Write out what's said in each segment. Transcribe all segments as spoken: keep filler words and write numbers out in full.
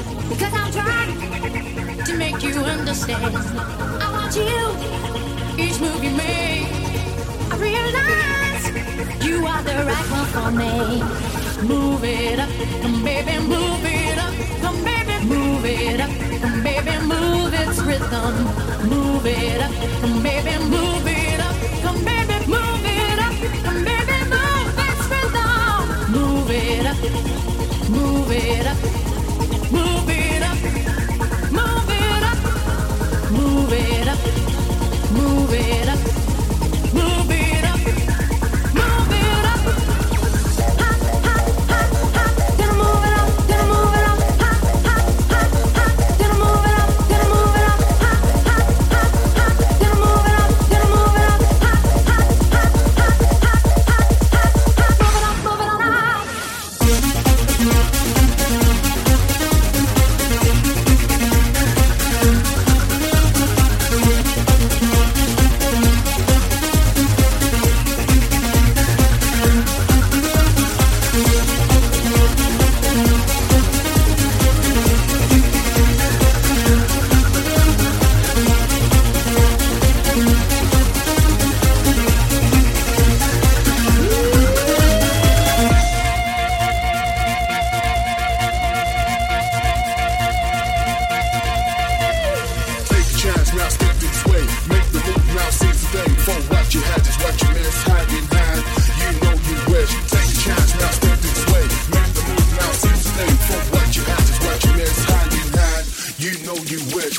Because I'm trying to make you understand. I want you, each move you make. I realize you are the right one for me. Move it up, come baby, move it up, come baby, move it up, come baby, move its rhythm. Move it up, come baby, move it up, come baby, move it up, come baby, move its rhythm. Move it up, move it up, move it up, move it up, move it up, move it up, move it up, move it up. Hot, hot, hot, hot. Gonna move it up, gonna move it up. Hot, hot, hot, hot. Gonna move it up, gonna move it up. Hot, hot, hot, hot. Gonna move it up, gonna move it up. Hot, hot, hot, hot, hot, hot, hot, hot. Move it up, move it on up. Take a chance, now step this way. Make the move, now seize the day. For what you had is what you miss, hand in hand. You know you wish. Take a chance, now step this way. Make the move, now seize the day. For what you had is what you miss, hand in hand. You know you wish.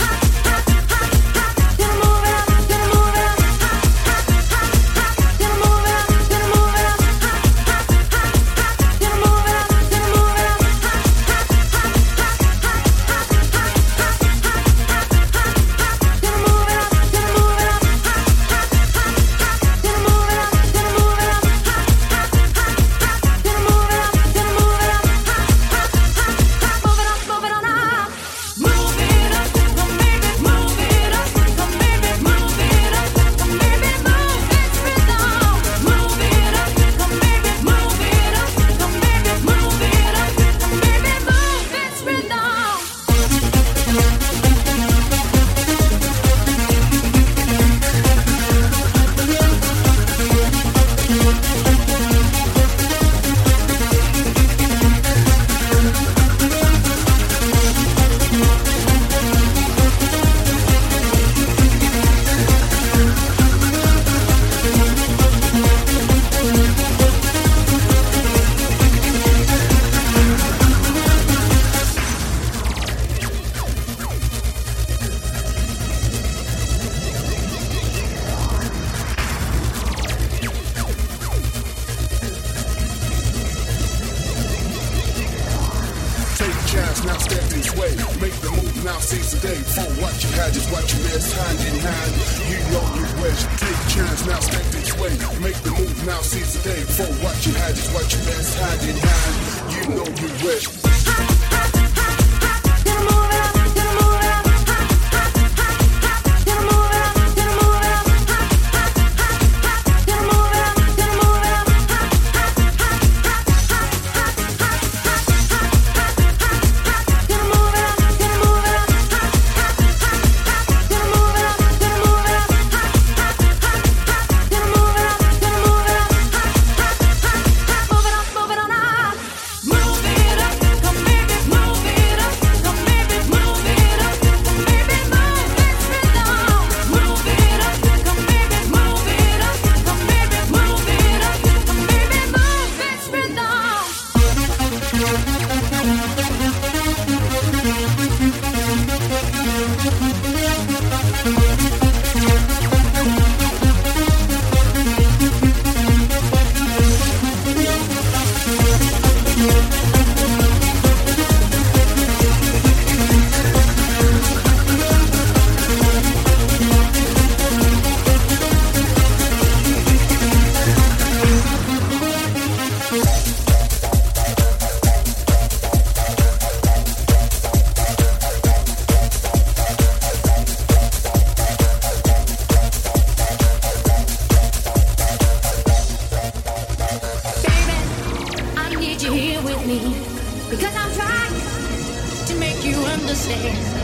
Take a chance, now step this way. Make the move, now seize the day. For what you had is what you miss, hand in hand. You know you wish. Take a chance, now step this way. Make the move, now seize the day. For what you had is what you miss, hand in hand. You know you wish. Move it up, come understand.